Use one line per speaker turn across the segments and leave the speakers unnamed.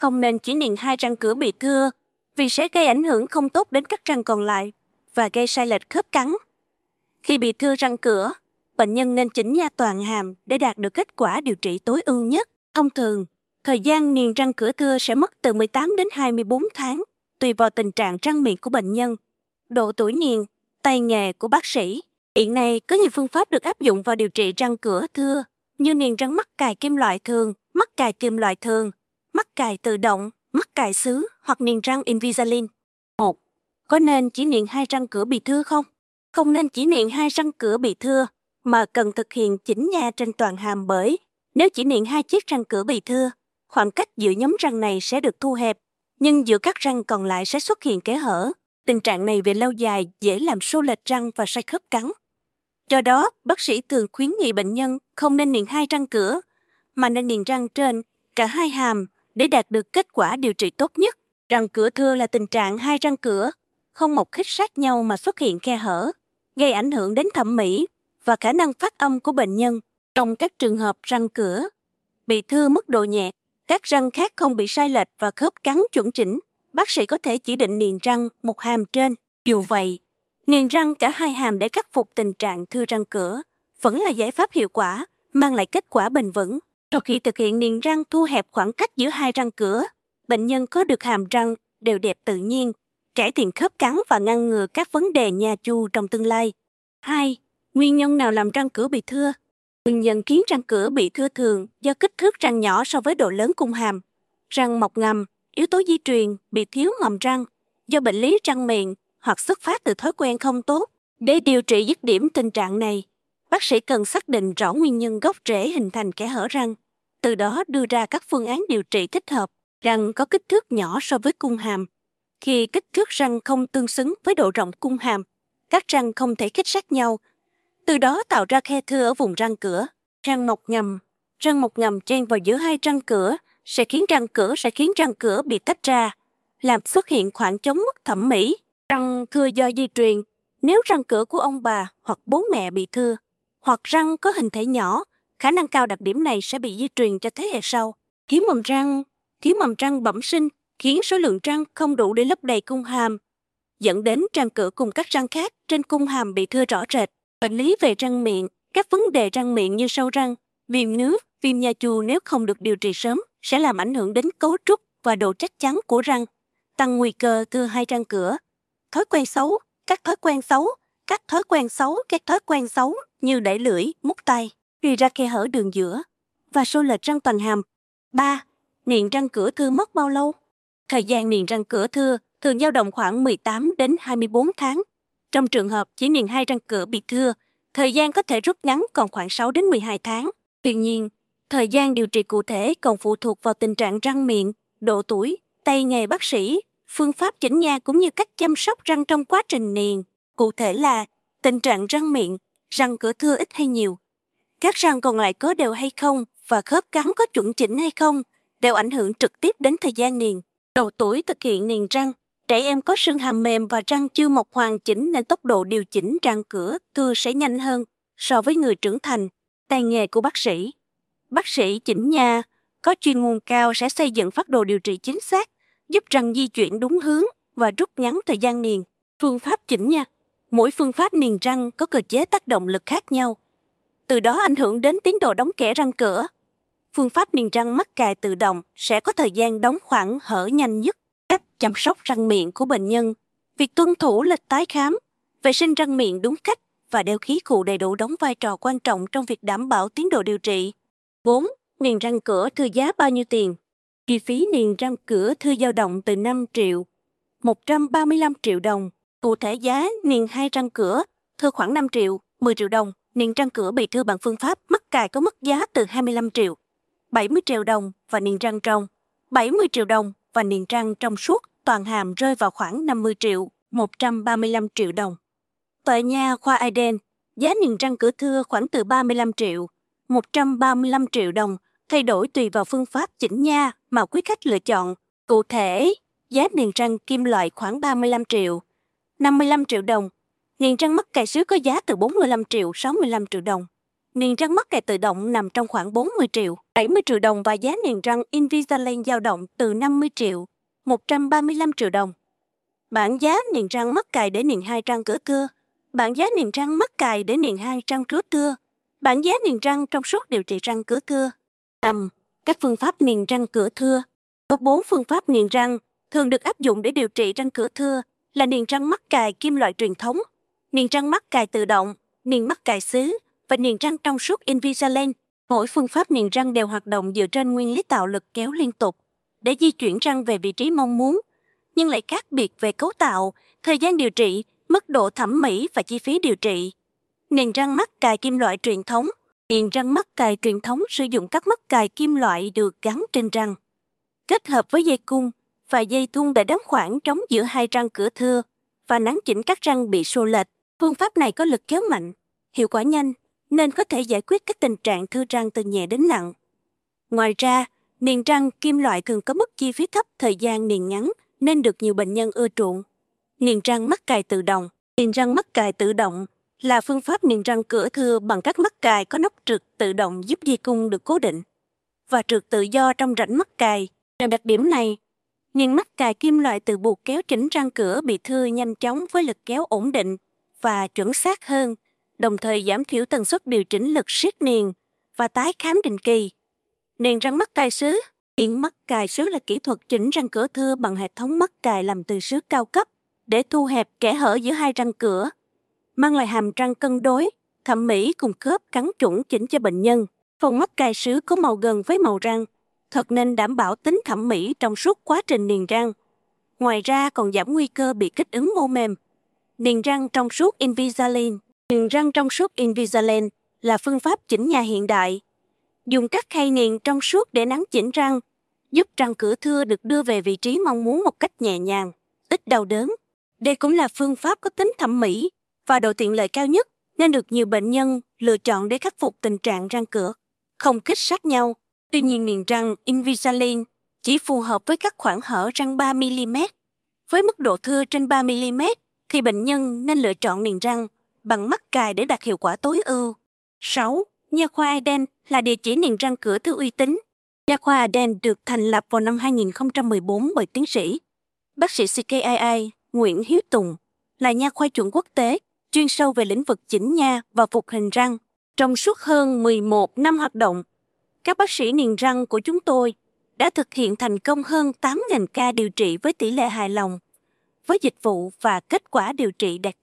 Không nên chỉ niềng hai răng cửa bị thưa, vì sẽ gây ảnh hưởng không tốt đến các răng còn lại và gây sai lệch khớp cắn. Khi bị thưa răng cửa, bệnh nhân nên chỉnh nha toàn hàm để đạt được kết quả điều trị tối ưu nhất. Thông thường, thời gian niềng răng cửa thưa sẽ mất từ 18 đến 24 tháng, tùy vào tình trạng răng miệng của bệnh nhân, độ tuổi niềng, tay nghề của bác sĩ. Hiện nay có nhiều phương pháp được áp dụng vào điều trị răng cửa thưa, như niềng răng mắc cài kim loại thường, mắc cài kim loại thường, mắc cài tự động, mắc cài xứ hoặc niềng răng Invisalign. 1. Có nên chỉ niềng hai răng cửa bị thưa không? Không nên chỉ niềng hai răng cửa bị thưa, mà cần thực hiện chỉnh nha trên toàn hàm, bởi nếu chỉ niềng hai chiếc răng cửa bị thưa, khoảng cách giữa nhóm răng này sẽ được thu hẹp, nhưng giữa các răng còn lại sẽ xuất hiện kẽ hở. Tình trạng này về lâu dài dễ làm xô lệch răng và sai khớp cắn. Do đó, bác sĩ thường khuyến nghị bệnh nhân không nên niềng hai răng cửa, mà nên niềng răng trên cả hai hàm để đạt được kết quả điều trị tốt nhất. Răng cửa thưa là tình trạng hai răng cửa không mọc khít sát nhau mà xuất hiện khe hở, gây ảnh hưởng đến thẩm mỹ và khả năng phát âm của bệnh nhân. Trong các trường hợp răng cửa bị thưa mức độ nhẹ, các răng khác không bị sai lệch và khớp cắn chuẩn chỉnh, bác sĩ có thể chỉ định niềng răng một hàm trên. Dù vậy, niềng răng cả hai hàm để khắc phục tình trạng thưa răng cửa vẫn là giải pháp hiệu quả, mang lại kết quả bền vững. Sau khi thực hiện niềng răng thu hẹp khoảng cách giữa hai răng cửa, bệnh nhân có được hàm răng đều đẹp tự nhiên, cải thiện khớp cắn và ngăn ngừa các vấn đề nha chu trong tương lai. 2. Nguyên nhân nào làm răng cửa bị thưa? Nguyên nhân khiến răng cửa bị thưa thường do kích thước răng nhỏ so với độ lớn cung hàm, răng mọc ngầm, yếu tố di truyền, bị thiếu mầm răng, do bệnh lý răng miệng hoặc xuất phát từ thói quen không tốt. Để điều trị dứt điểm tình trạng này, bác sĩ cần xác định rõ nguyên nhân gốc rễ hình thành kẽ hở răng, từ đó đưa ra các phương án điều trị thích hợp. Răng có kích thước nhỏ so với cung hàm. Khi kích thước răng không tương xứng với độ rộng cung hàm, các răng không thể khít sát nhau, từ đó tạo ra khe thưa ở vùng răng cửa. Răng mọc ngầm chen vào giữa hai răng cửa sẽ khiến răng cửa bị tách ra, làm xuất hiện khoảng trống mất thẩm mỹ. Răng thưa do di truyền. Nếu răng cửa của ông bà hoặc bố mẹ bị thưa, hoặc răng có hình thể nhỏ, khả năng cao đặc điểm này sẽ bị di truyền cho thế hệ sau. Thiếu mầm răng bẩm sinh khiến số lượng răng không đủ để lấp đầy cung hàm, dẫn đến răng cửa cùng các răng khác trên cung hàm bị thưa rõ rệt. Bệnh lý về răng miệng, các vấn đề răng miệng như sâu răng, viêm nước, viêm nha chu nếu không được điều trị sớm sẽ làm ảnh hưởng đến cấu trúc và độ chắc chắn của răng, tăng nguy cơ thưa hai răng cửa. Các thói quen xấu như đẩy lưỡi, mút tay, gây ra khe hở đường giữa và xô lệch răng toàn hàm. 3. Niềng răng cửa thưa mất bao lâu? Thời gian niềng răng cửa thưa thường dao động khoảng 18 đến 24 tháng. Trong trường hợp chỉ niềng hai răng cửa bị thưa, thời gian có thể rút ngắn còn khoảng 6 đến 12 tháng. Tuy nhiên, thời gian điều trị cụ thể còn phụ thuộc vào tình trạng răng miệng, độ tuổi, tay nghề bác sĩ, phương pháp chỉnh nha cũng như cách chăm sóc răng trong quá trình niềng. Cụ thể là tình trạng răng miệng, răng cửa thưa ít hay nhiều, các răng còn lại có đều hay không và khớp cắn có chuẩn chỉnh hay không đều ảnh hưởng trực tiếp đến thời gian niềng. Độ tuổi thực hiện niềng răng. Trẻ em có xương hàm mềm và răng chưa mọc hoàn chỉnh nên tốc độ điều chỉnh răng cửa thưa sẽ nhanh hơn so với người trưởng thành. Tay nghề của bác sĩ. Bác sĩ chỉnh nha có chuyên môn cao sẽ xây dựng phác đồ điều trị chính xác, giúp răng di chuyển đúng hướng và rút ngắn thời gian niềng. Phương pháp chỉnh nha. Mỗi phương pháp niềng răng có cơ chế tác động lực khác nhau, từ đó ảnh hưởng đến tiến độ đóng kẽ răng cửa. Phương pháp niềng răng mắc cài tự động sẽ có thời gian đóng khoảng hở nhanh nhất. Cách chăm sóc răng miệng của bệnh nhân. Việc tuân thủ lịch tái khám, vệ sinh răng miệng đúng cách và đeo khí cụ đầy đủ đóng vai trò quan trọng trong việc đảm bảo tiến độ điều trị. 4. Niềng răng cửa thưa giá bao nhiêu tiền? Chi phí niềng răng cửa thưa dao động từ 5 triệu, 135 triệu đồng. Cụ thể giá niềng hai răng cửa thưa khoảng 5 triệu, 10 triệu đồng. Niềng răng cửa bị thưa bằng phương pháp mắc cài có mức giá từ 25 triệu, 70 triệu đồng và niềng răng trong, 70 triệu đồng và niềng răng trong suốt toàn hàm rơi vào khoảng 50 triệu, 135 triệu đồng. Tại nha khoa Eden, giá niềng răng cửa thưa khoảng từ 35 triệu, 135 triệu đồng, thay đổi tùy vào phương pháp chỉnh nha mà quý khách lựa chọn. Cụ thể, giá niềng răng kim loại khoảng 35 triệu, 55 triệu đồng. Niềng răng mắc cài sứ có giá từ 45 triệu, 65 triệu đồng. Niềng răng mắc kài tự động nằm trong khoảng 40 triệu, 70 triệu đồng và giá niềng răng Invisalign dao động từ 50 triệu, 135 triệu đồng. Bảng giá niềng răng mắc cài để niềng hai răng cửa cưa. Bảng giá niềng răng mắc cài để niềng hai răng cửa cưa. Bảng giá niềng răng trong suốt điều trị răng cửa cưa. 5. Các phương pháp niềng răng cửa thưa. Có 4 phương pháp niềng răng thường được áp dụng để điều trị răng cửa thưa là niềng răng mắc cài kim loại truyền thống, niềng răng mắc cài tự động, niềng mắc cài xứ và niềng răng trong suốt Invisalign. Mỗi phương pháp niềng răng đều hoạt động dựa trên nguyên lý tạo lực kéo liên tục để di chuyển răng về vị trí mong muốn, nhưng lại khác biệt về cấu tạo, thời gian điều trị, mức độ thẩm mỹ và chi phí điều trị. Niềng răng mắc cài kim loại truyền thống. Niềng răng mắc cài truyền thống sử dụng các mắc cài kim loại được gắn trên răng, kết hợp với dây cung và dây thun để đóng khoảng trống giữa hai răng cửa thưa và nắn chỉnh các răng bị xô lệch. Phương pháp này có lực kéo mạnh, hiệu quả nhanh, nên có thể giải quyết các tình trạng thưa răng từ nhẹ đến nặng. Ngoài ra, niềng răng kim loại thường có mức chi phí thấp, thời gian niềng ngắn, nên được nhiều bệnh nhân ưa chuộng. Niềng răng mắc cài tự động. Niềng răng mắc cài tự động là phương pháp niềng răng cửa thưa bằng các mắc cài có nắp trượt tự động giúp dây cung được cố định và trượt tự do trong rãnh mắc cài. Về đặc điểm này, niềng mắc cài kim loại tự buộc kéo chỉnh răng cửa bị thưa nhanh chóng với lực kéo ổn định và chuẩn xác hơn, đồng thời giảm thiểu tần suất điều chỉnh lực siết niềng và tái khám định kỳ. Niềng răng mắc cài sứ. Niềng mắc cài sứ là kỹ thuật chỉnh răng cửa thưa bằng hệ thống mắc cài làm từ sứ cao cấp để thu hẹp kẽ hở giữa hai răng cửa, mang lại hàm răng cân đối, thẩm mỹ cùng khớp cắn chuẩn chỉnh cho bệnh nhân. Phần mắc cài sứ có màu gần với màu răng, thật nên đảm bảo tính thẩm mỹ trong suốt quá trình niềng răng. Ngoài ra còn giảm nguy cơ bị kích ứng mô mềm. Niềng răng trong suốt Invisalign. Niềng răng trong suốt Invisalign là phương pháp chỉnh nha hiện đại. Dùng các khay niềng trong suốt để nắn chỉnh răng, giúp răng cửa thưa được đưa về vị trí mong muốn một cách nhẹ nhàng, ít đau đớn. Đây cũng là phương pháp có tính thẩm mỹ và độ tiện lợi cao nhất, nên được nhiều bệnh nhân lựa chọn để khắc phục tình trạng răng cửa không khít sát nhau. Tuy nhiên, niềng răng Invisalign chỉ phù hợp với các khoảng hở răng 3mm. Với mức độ thưa trên 3mm, thì bệnh nhân nên lựa chọn niềng răng bằng mắc cài để đạt hiệu quả tối ưu. 6. Nha khoa Eden là địa chỉ niềng răng cửa thưa uy tín. Nha khoa Eden được thành lập vào năm 2014 bởi tiến sĩ bác sĩ CKII Nguyễn Hiếu Tùng, là nha khoa chuẩn quốc tế, chuyên sâu về lĩnh vực chỉnh nha và phục hình răng. Trong suốt hơn 11 năm hoạt động, các bác sĩ niềng răng của chúng tôi đã thực hiện thành công hơn 8.000 ca điều trị với tỷ lệ hài lòng, với dịch vụ và kết quả điều trị đạt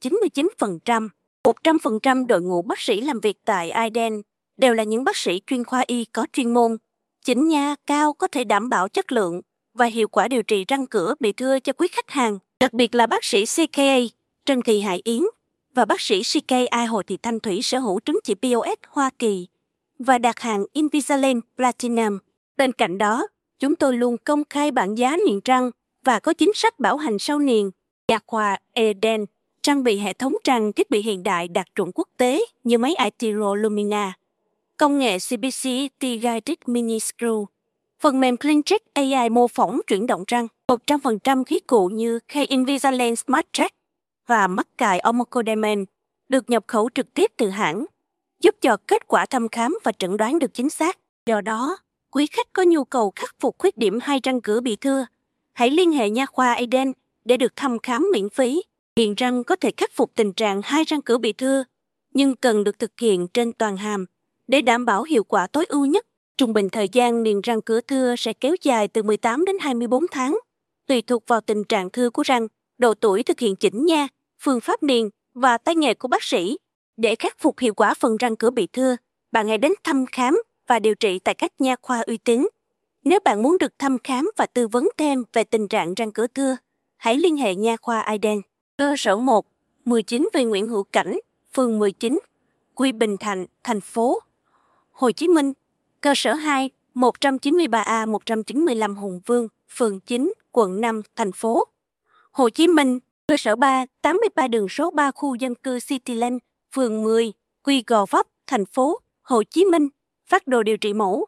99%. 100% đội ngũ bác sĩ làm việc tại Iden đều là những bác sĩ chuyên khoa y có chuyên môn, chỉnh nha cao, có thể đảm bảo chất lượng và hiệu quả điều trị răng cửa bị thưa cho quý khách hàng. Đặc biệt là bác sĩ CKA Trần Thị Hải Yến và bác sĩ CKI Hồ Thị Thanh Thủy sở hữu chứng chỉ POS Hoa Kỳ và đạt hạng Invisalign Platinum. Bên cạnh đó, chúng tôi luôn công khai bảng giá niềng răng và có chính sách bảo hành sau niềng. Nha khoa Eden trang bị hệ thống răng thiết bị hiện đại đạt chuẩn quốc tế như máy iTero Lumina, công nghệ CBC T-Guided Mini Screw, phần mềm CleanTrack AI mô phỏng chuyển động răng, 100% khí cụ như K-Invisalign Smart Track và mắc cài Omocodamane được nhập khẩu trực tiếp từ hãng, giúp cho kết quả thăm khám và chẩn đoán được chính xác. Do đó, quý khách có nhu cầu khắc phục khuyết điểm hai răng cửa bị thưa, hãy liên hệ nha khoa Eden để được thăm khám miễn phí. Niềng răng có thể khắc phục tình trạng hai răng cửa bị thưa, nhưng cần được thực hiện trên toàn hàm để đảm bảo hiệu quả tối ưu nhất. Trung bình thời gian niềng răng cửa thưa sẽ kéo dài từ 18 đến 24 tháng, tùy thuộc vào tình trạng thưa của răng, độ tuổi thực hiện chỉnh nha, phương pháp niềng và tay nghề của bác sĩ. Để khắc phục hiệu quả phần răng cửa bị thưa, bạn hãy đến thăm khám và điều trị tại các nha khoa uy tín. Nếu bạn muốn được thăm khám và tư vấn thêm về tình trạng răng cửa thưa, hãy liên hệ nha khoa Iden. Cơ sở 1, 19 Vì Nguyễn Hữu Cảnh, phường 19, Quy Bình Thạnh, thành phố Hồ Chí Minh. Cơ sở 2, 193A 195 Hùng Vương, phường 9, quận 5, thành phố Hồ Chí Minh. Cơ sở 3, 83 đường số 3 khu dân cư Cityland, phường 10, Quy Gò Vấp, thành phố Hồ Chí Minh. Phác đồ điều trị mẫu.